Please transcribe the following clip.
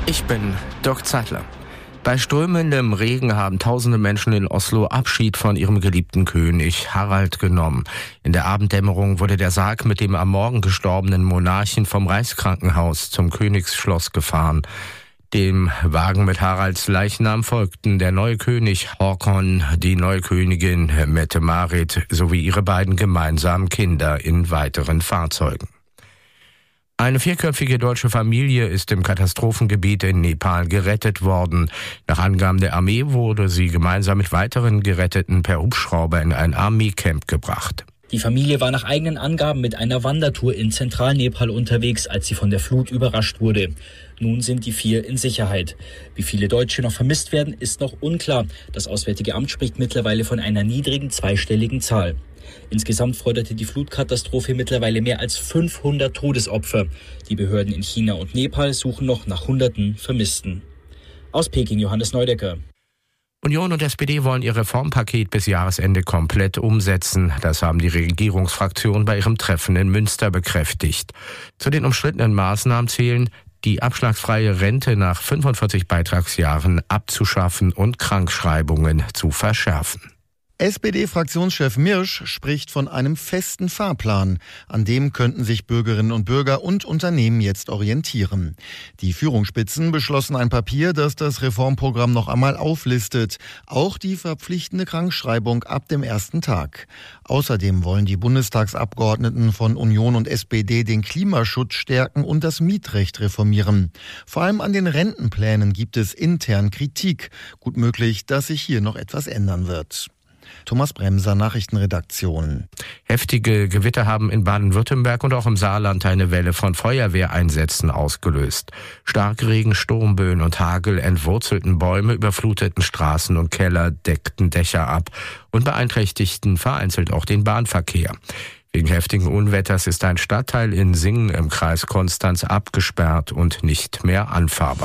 Ich bin Dirk Zeitler. Bei strömendem Regen haben tausende Menschen in Oslo Abschied von ihrem geliebten König Harald genommen. In der Abenddämmerung wurde der Sarg mit dem am Morgen gestorbenen Monarchen vom Reichskrankenhaus zum Königsschloss gefahren. Dem Wagen mit Haralds Leichnam folgten der neue König Håkon, die neue Königin Mette-Marit sowie ihre beiden gemeinsamen Kinder in weiteren Fahrzeugen. Eine vierköpfige deutsche Familie ist im Katastrophengebiet in Nepal gerettet worden. Nach Angaben der Armee wurde sie gemeinsam mit weiteren Geretteten per Hubschrauber in ein Armeecamp gebracht. Die Familie war nach eigenen Angaben mit einer Wandertour in Zentralnepal unterwegs, als sie von der Flut überrascht wurde. Nun sind die 4 in Sicherheit. Wie viele Deutsche noch vermisst werden, ist noch unklar. Das Auswärtige Amt spricht mittlerweile von einer niedrigen zweistelligen Zahl. Insgesamt forderte die Flutkatastrophe mittlerweile mehr als 500 Todesopfer. Die Behörden in China und Nepal suchen noch nach Hunderten Vermissten. Aus Peking, Johannes Neudecker. Union und SPD wollen ihr Reformpaket bis Jahresende komplett umsetzen. Das haben die Regierungsfraktionen bei ihrem Treffen in Münster bekräftigt. Zu den umstrittenen Maßnahmen zählen, die abschlagsfreie Rente nach 45 Beitragsjahren abzuschaffen und Krankschreibungen zu verschärfen. SPD-Fraktionschef Mirsch spricht von einem festen Fahrplan. An dem könnten sich Bürgerinnen und Bürger und Unternehmen jetzt orientieren. Die Führungsspitzen beschlossen ein Papier, das das Reformprogramm noch einmal auflistet. Auch die verpflichtende Krankschreibung ab dem ersten Tag. Außerdem wollen die Bundestagsabgeordneten von Union und SPD den Klimaschutz stärken und das Mietrecht reformieren. Vor allem an den Rentenplänen gibt es intern Kritik. Gut möglich, dass sich hier noch etwas ändern wird. Thomas Bremser, Nachrichtenredaktion. Heftige Gewitter haben in Baden-Württemberg und auch im Saarland eine Welle von Feuerwehreinsätzen ausgelöst. Starkregen, Sturmböen und Hagel entwurzelten Bäume, überfluteten Straßen und Keller, deckten Dächer ab und beeinträchtigten vereinzelt auch den Bahnverkehr. Wegen heftigen Unwetters ist ein Stadtteil in Singen im Kreis Konstanz abgesperrt und nicht mehr anfahrbar.